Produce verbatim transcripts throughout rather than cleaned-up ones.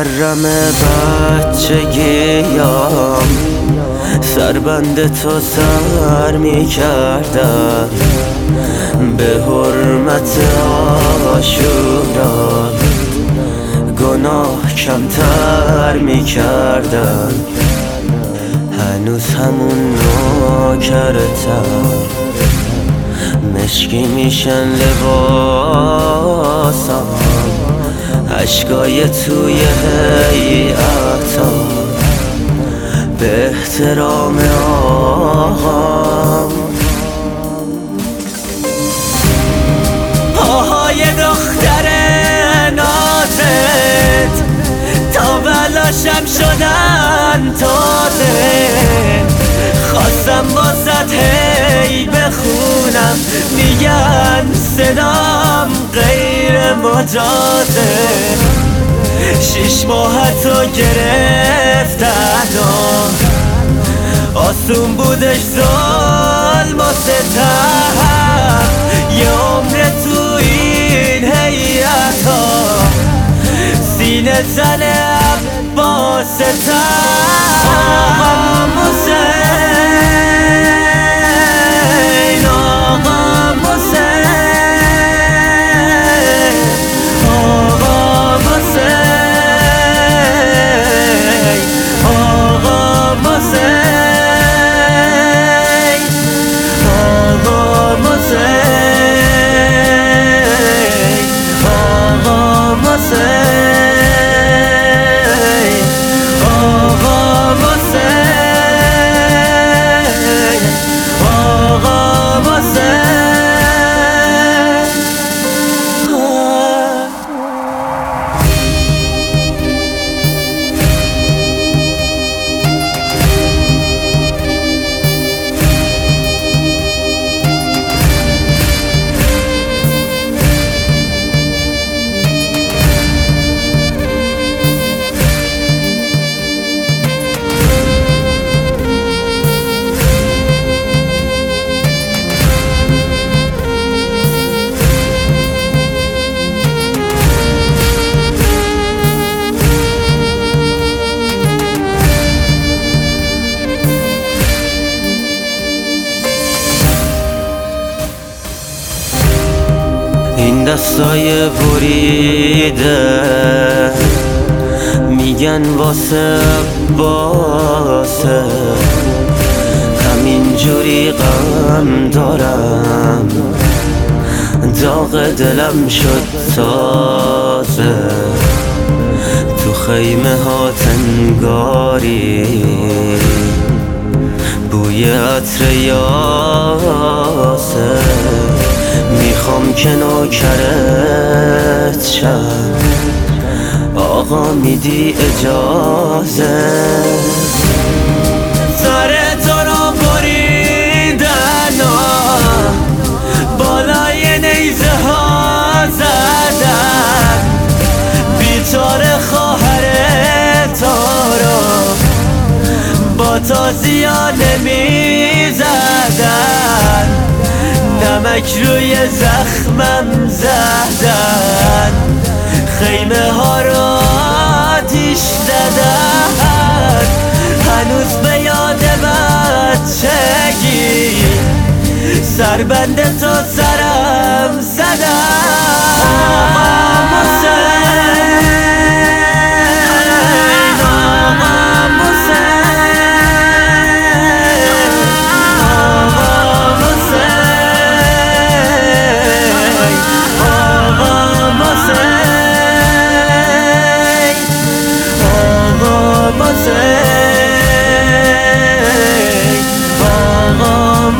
محرم بچگیام سربند تو سر می کردم، به حرمت عاشورا گناه کمتر می کردم. هنوز همون نوکرتم، مشکی میشن لباسم، عشقای توی هیئتم، به احترام آقام. پاهای دختر نازت تا بلاشم شدن تازه، خواستم واسه هی بخونم، میگن صدام غیر مجازه. شش ماه تو گرفتن و آسون بودش ظلم و ستم، یه عمر تو این هیئتا سینه زن عباستم. آقام حسین، آقام حسین، آقام حسین، آقام حسین، آقام حسین، آقام حسین، آقام حسین، آقام حسین. این دستای بریده میگن واسه باسه، همین جوری غم دارم، داغ دلم شد تازه. تو خیمه ها تنگاری بوی عطر یاسه، میخوام که نوکرت شم، آقا میدی اجازه؟ سر تو رو بریدن و بالای نیزه ها زدن، بیچاره خواهر تو رو با تازیانه میزدن، نمک روی زخمم زدن، خیمه ها رو آتیش زدن، هنوز به یاد بچگی سربند تو سرم زدن. آقام حسین، آقام حسین، آقام حسین، آقام حسین، آقام حسین، آقام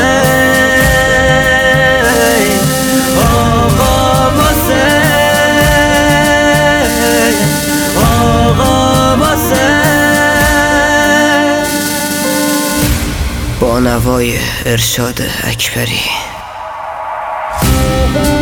حسین، آقام حسین، آقام حسین. با نوای ارشاد اکبری.